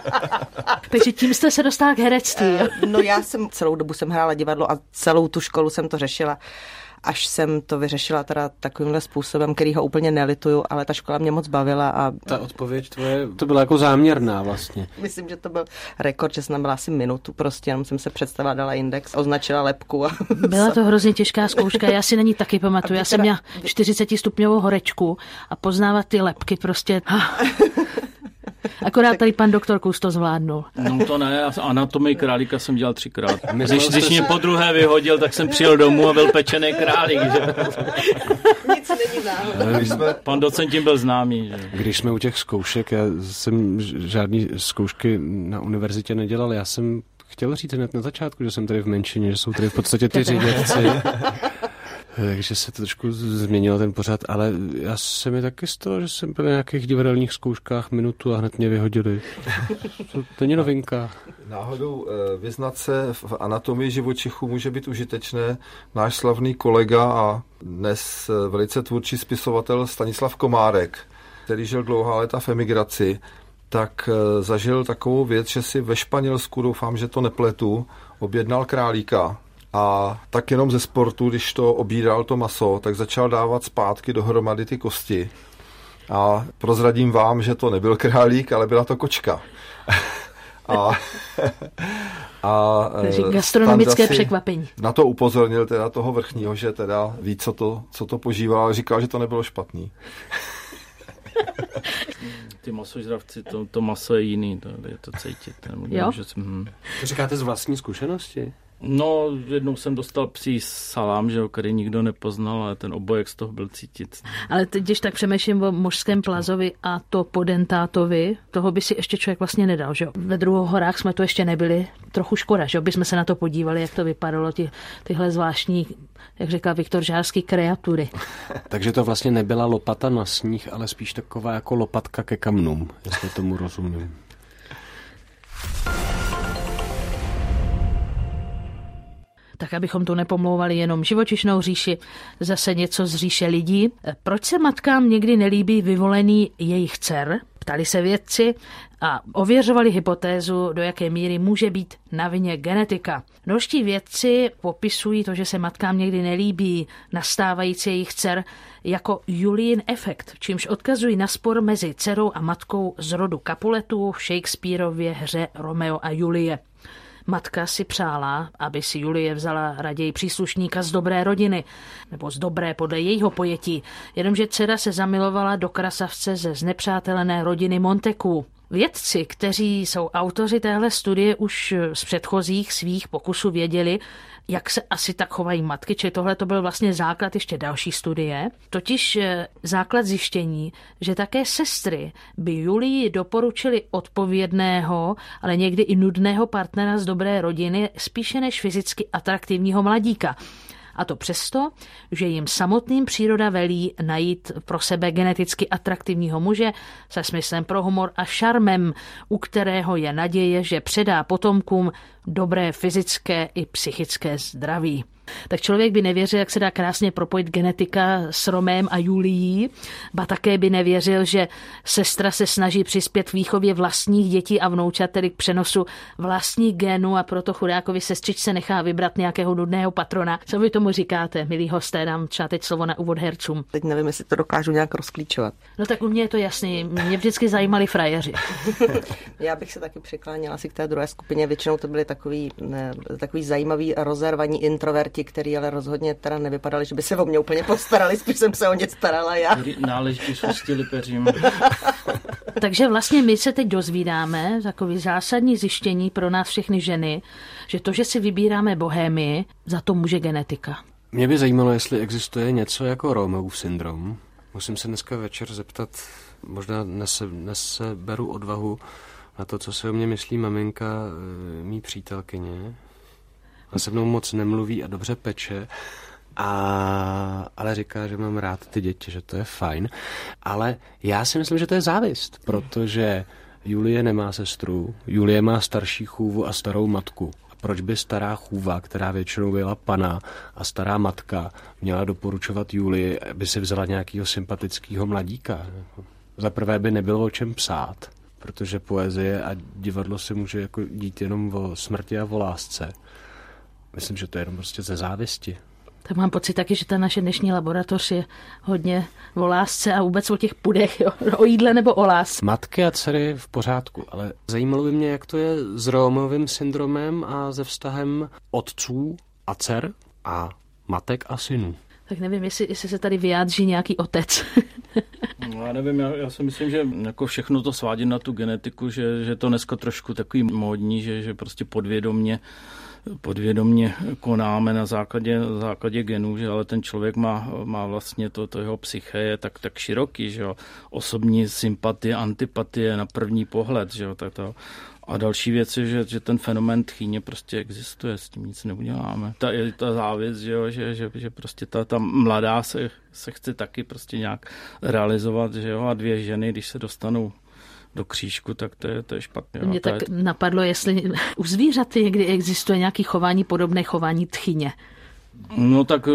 Takže tím jste se dostala k herectví. No já jsem celou dobu jsem hrála divadlo a celou tu školu jsem to řešila. až jsem to vyřešila teda takovýmhle způsobem, který ho úplně nelituju, ale ta škola mě moc bavila. A ta odpověď tvoje, to byla jako záměrná vlastně. Myslím, že to byl rekord, že jsem byla asi minutu prostě, jenom jsem se představila, dala index, označila lebku. A byla to hrozně těžká zkouška, já si na ní taky pamatuju. Já jsem měla čtyřicet stupňovou horečku a poznávat ty lebky prostě... Akorát tady pan doktor Kus to zvládnul. No to ne, anatomii králíka jsem dělal třikrát. Když, když mě po druhé vyhodil, tak jsem přijel domů a byl pečený králík. Že? Nic není náhodou. Pan docent tím byl známý. Že? Když jsme u těch zkoušek, já jsem žádný zkoušky na univerzitě nedělal, já jsem chtěl říct hned na začátku, že jsem tady v menšině, že jsou tady v podstatě ty řiděvci. Takže se to trošku změnilo ten pořad, ale já se mi taky stalo, že jsem byl na nějakých divadelních zkouškách minutu a hned mě vyhodili. To není novinka. Náhodou vyznat se v anatomii živočichů může být užitečné. Náš slavný kolega a dnes velice tvůrčí spisovatel Stanislav Komárek, který žil dlouhá léta v emigraci, tak zažil takovou věc, že si ve Španělsku, doufám, že to nepletu, objednal králíka. A tak jenom ze sportu, když to obíral to maso, tak začal dávat zpátky dohromady ty kosti. A prozradím vám, že to nebyl králík, ale byla to kočka. a, a gastronomické překvapení. Na to upozornil teda toho vrchního, že teda ví, co to, co to požíval, ale říkal, že to nebylo špatný. Ty masožravci, to, to maso je jiný, to je to cítit. Jo? Že jsem, hm. To říkáte z vlastní zkušenosti? No, jednou jsem dostal psí salám, že ho, který nikdo nepoznal, ale ten obojek z toho byl cítit. Ale teď, když tak přemýšlím o mořském plazovi a to podentátovi, toho by si ještě člověk vlastně nedal, že jo? Ve druhých horách jsme to ještě nebyli, trochu škoda, že jo? Bychom se na to podívali, jak to vypadalo, ty, tyhle zvláštní, jak říká Viktor Žárský, kreatury. Takže to vlastně nebyla lopata na sníh, ale spíš taková jako lopatka ke kamnům, jestli tomu rozumím. Tak abychom tu nepomlouvali jenom živočišnou říši, zase něco z říše lidí. Proč se matkám někdy nelíbí vyvolený jejich dcer? Ptali se vědci a ověřovali hypotézu, do jaké míry může být na vině genetika. Norští vědci popisují to, že se matkám někdy nelíbí nastávající jejich dcer, jako Juliin efekt, čímž odkazují na spor mezi dcerou a matkou z rodu Capuletů v Shakespeareově hře Romeo a Julie. Matka si přála, aby si Julie vzala raději příslušníka z dobré rodiny, nebo z dobré podle jejího pojetí, jenomže dcera se zamilovala do krasavce ze znepřátelené rodiny Monteků. Vědci, kteří jsou autoři téhle studie, už z předchozích svých pokusů věděli, jak se asi tak chovají matky, či tohle to byl vlastně základ ještě další studie, totiž základ zjištění, že také sestry by Julii doporučili odpovědného, ale někdy i nudného partnera z dobré rodiny, spíše než fyzicky atraktivního mladíka. A to přesto, že jim samotným příroda velí najít pro sebe geneticky atraktivního muže se smyslem pro humor a šarmem, u kterého je naděje, že předá potomkům dobré fyzické i psychické zdraví. Tak člověk by nevěřil, jak se dá krásně propojit genetika s Romem a Julií, ba také by nevěřil, že sestra se snaží přispět k výchově vlastních dětí a vnoučat, tedy k přenosu vlastních genů, a proto chudákovi sestřičce nechá vybrat nějakého nudného patrona. Co vy tomu říkáte, milí hosté, dám třeba teď slovo na úvod hercům. Teď nevím, jestli to dokážu nějak rozklíčovat. No tak u mě je to jasný, mě vždycky zajímali frajeři. Já bych se taky přikláněla asi k té druhé skupině, většinou to byly takový, ne, takový zajímavý rozervaní introverti, který ale rozhodně teda nevypadali, že by se o mě úplně postarali, spíš jsem se o ně starala já. Náležitě šustili peřím. Takže vlastně my se teď dozvídáme, takový zásadní zjištění pro nás všechny ženy, že to, že si vybíráme bohémii, za to může genetika. Mě by zajímalo, jestli existuje něco jako Romeův syndrom. Musím se dneska večer zeptat, možná dnes se, dnes se beru odvahu na to, co se o mě myslí maminka mý přítelkyně. Ona se mnou moc nemluví a dobře peče, a, ale říká, že mám rád ty děti, že to je fajn. Ale já si myslím, že to je závist, protože Julie nemá sestru, Julie má starší chůvu a starou matku. A proč by stará chůva, která většinou byla pana, a stará matka měla doporučovat Julii, aby si vzala nějakého sympatického mladíka? Za prvé by nebylo o čem psát, protože poezie a divadlo se může jako dít jenom o smrti a o lásce. Myslím, že to je jenom prostě ze závisti. Tak mám pocit taky, že ta naše dnešní laboratoř je hodně o lásce a vůbec o těch pudech, jo? O jídle nebo o lásce. Matky a dcery v pořádku, ale zajímalo by mě, jak to je s Romovým syndromem a se vztahem otců a dcer a matek a synů. Tak nevím, jestli, jestli se tady vyjádří nějaký otec. No, já nevím, já, já si myslím, že jako všechno to svádí na tu genetiku, že, že to dneska trošku takový módní, že, že prostě podvědomně podvědomně konáme na základě, na základě genů, že ale ten člověk má, má vlastně to, to jeho psyché je tak, tak široký, že jo. Osobní sympatie, antipatie na první pohled, že jo. Tak to. A další věc je, že, že ten fenomén tchýně prostě existuje, s tím nic neuděláme. Ta, je ta závěc, že, jo, že, že, že prostě ta, ta mladá se, se chce taky prostě nějak realizovat, že jo, a dvě ženy, když se dostanou do křížku, tak to je, to je špatně. Mě tak je... napadlo, jestli u zvířat někdy existuje nějaké chování podobné chování tchyně. No tak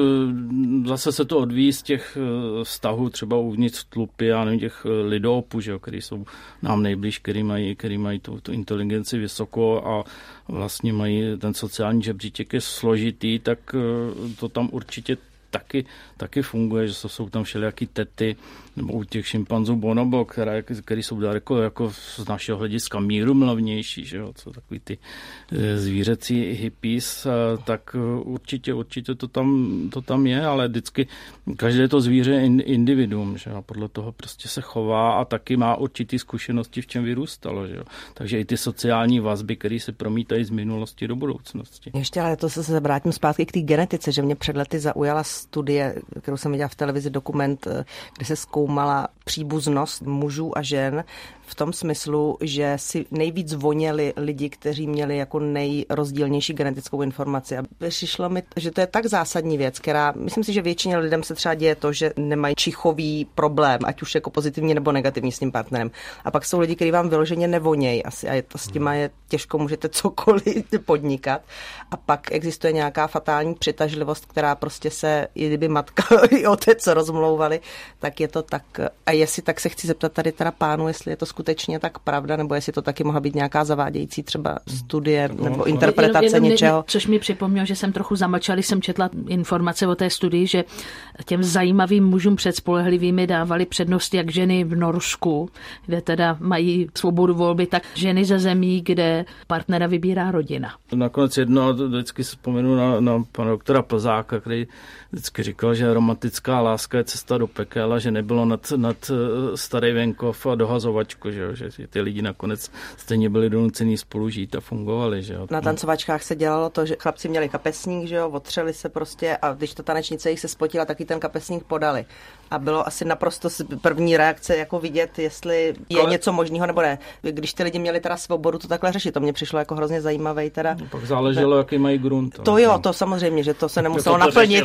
zase se to odvíjí z těch vztahů třeba uvnitř tlupy a nevím, těch lidopů, že jo, který jsou nám nejblíž, který mají, který mají tu, tu inteligenci vysoko a vlastně mají ten sociální žebříček je složitý, tak to tam určitě taky, taky funguje, že jsou tam všelijaký tety, nebo u těch šimpanzů bonobo, které, které jsou daleko jako z našeho hlediska míru milovnější, že jo, co takový ty zvířecí hippies, tak určitě, určitě to tam, to tam je, ale vždycky každé to zvíře je individuum, že jo, podle toho prostě se chová a taky má určitý zkušenosti, v čem vyrůstalo, že jo. Takže i ty sociální vazby, které se promítají z minulosti do budoucnosti. Ještě ale to se vrátím zpátky k té genetice, že mě před lety zaujala studie, kterou jsem viděla v televizi, dokument, kde se zkoumala příbuznost mužů a žen v tom smyslu, že si nejvíc voněli lidi, kteří měli jako nejrozdílnější genetickou informaci. A přišlo mi, že to je tak zásadní věc, která, myslím si, že většině lidem se třeba děje to, že nemají čichový problém, ať už jako pozitivní nebo negativní s tím partnerem. A pak jsou lidi, kteří vám vyloženě nevonějí asi a je to, s těma je těžko, můžete cokoliv podnikat. A pak existuje nějaká fatální přitažlivost, která prostě se, i kdyby matka i otec rozmlouvali, tak je to tak. A jestli tak se chci zeptat tady teda pánu, jestli je to skutečně tak pravda, nebo jestli to taky mohla být nějaká zavádějící třeba studie nebo no, interpretace jenom, jenom něčeho. Ne, což mi připomnělo, že jsem trochu zamlčela, když jsem četla informace o té studii, že těm zajímavým mužům před spolehlivými dávali přednost jak ženy v Norsku, kde teda mají svobodu volby, tak ženy ze zemí, kde partnera vybírá rodina. Nakonec jedno, vždycky vzpomenu na, na pana doktora Plzáka, který vždycky říkal, že romantická láska je cesta do pekel a že nebylo nad, nad starý venkov a dohazovačku, že, jo? Že ty lidi nakonec stejně byli donucený spolu žít a fungovali. Že jo? Na tancovačkách se dělalo to, že chlapci měli kapesník, že jo, otřeli se prostě a když to tanečnice jich se spotila, taky ten kapesník podali. A bylo asi naprosto první reakce, jako vidět, jestli je Ale... něco možného nebo ne. Když ty lidi měli teda svobodu to takhle řešit, to mě přišlo jako hrozně zajímavé. Teda. No, pak záleželo, ne... jaký mají grunt. To jo, to samozřejmě, že to se nemuselo to naplnit.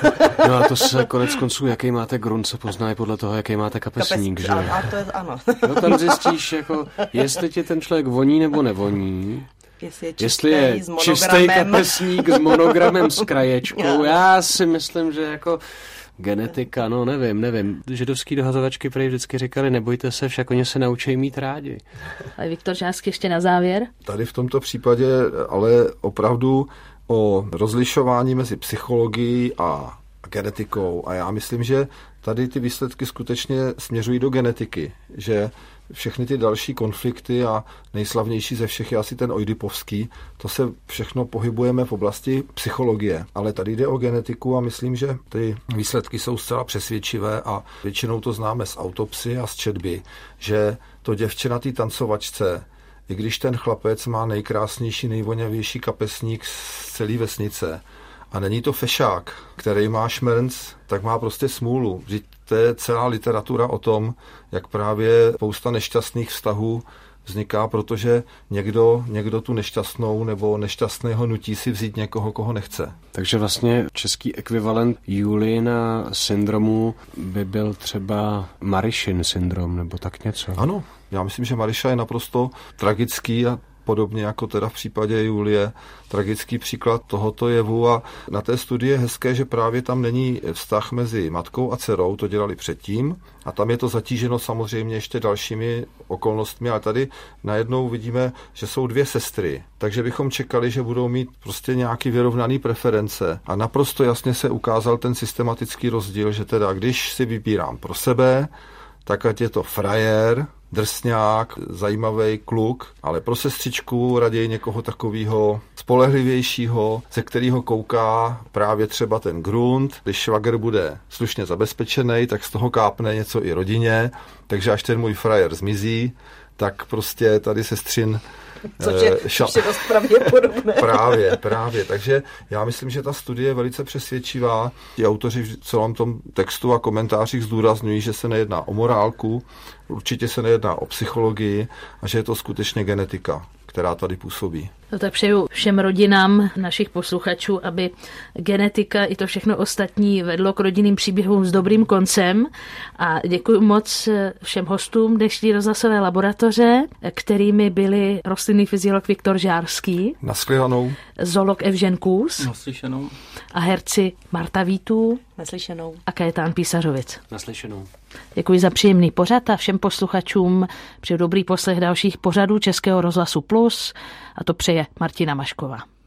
No a to se konec konců, jaký máte grunt, se pozná podle toho, jaký máte kapesník, Kapes... že? A, a to je, ano. No, tam zjistíš, jako, jestli ti ten člověk voní nebo nevoní. Jestli je čistý, jestli je čistý kapesník s monogramem s kraječkou. Já si myslím, že jako genetika, no nevím, nevím. Židovský dohazovačky prý vždycky říkali, nebojte se, však oni se naučí mít rádi. A Viktor Žásky ještě na závěr. Tady v tomto případě ale opravdu o rozlišování mezi psychologií a genetikou. A já myslím, že tady ty výsledky skutečně směřují do genetiky, že všechny ty další konflikty a nejslavnější ze všech je asi ten oidipovský, to se všechno pohybujeme v oblasti psychologie. Ale tady jde o genetiku a myslím, že ty výsledky jsou zcela přesvědčivé a většinou to známe z autopsy a z četby, že to děvče na té tancovačce, i když ten chlapec má nejkrásnější, nejvoněvější kapesník z celé vesnice, a není to fešák, který má šmrnc, tak má prostě smůlu. To je celá literatura o tom, jak právě spousta nešťastných vztahů vzniká, protože někdo, někdo tu nešťastnou nebo nešťastného nutí si vzít někoho, koho nechce. Takže vlastně český ekvivalent Julina syndromu by byl třeba Maryšin syndrom nebo tak něco. Ano, já myslím, že Maryša je naprosto tragický a podobně jako teda v případě Julie, tragický příklad tohoto jevu a na té studii je hezké, že právě tam není vztah mezi matkou a dcerou, to dělali předtím a tam je to zatíženo samozřejmě ještě dalšími okolnostmi, ale tady najednou vidíme, že jsou dvě sestry, takže bychom čekali, že budou mít prostě nějaký vyrovnaný preference a naprosto jasně se ukázal ten systematický rozdíl, že teda když si vybírám pro sebe, tak ať je to frajer, drsňák, zajímavý kluk, ale pro sestřičku raději někoho takového spolehlivějšího, ze kterého kouká právě třeba ten grunt. Když švagr bude slušně zabezpečený, tak z toho kápne něco i rodině, takže až ten můj frajer zmizí, tak prostě tady sestřin Což je, ša... což je dost pravděpodobné. Právě, právě. Takže já myslím, že ta studie je velice přesvědčivá. Ti autoři v celém tom textu a komentářích zdůrazňují, že se nejedná o morálku, určitě se nejedná o psychologii a že je to skutečně genetika, která tady působí. No tak přeju všem rodinám našich posluchačů, aby genetika i to všechno ostatní vedlo k rodinným příběhům s dobrým koncem. A děkuji moc všem hostům dnešní rozhlasové laboratoře, kterými byli rostlinný fyziolog Viktor Žárský, Naschledanou, zoolog Evžen Kůz, Naslyšenou, a herci Marta Vítů, Naslyšenou, a Kajetán Písařovic. Naslyšenou. Děkuji za příjemný pořad a všem posluchačům přeju dobrý poslech dalších pořadů Českého rozhlasu Plus, a to přeje Martina Mašková.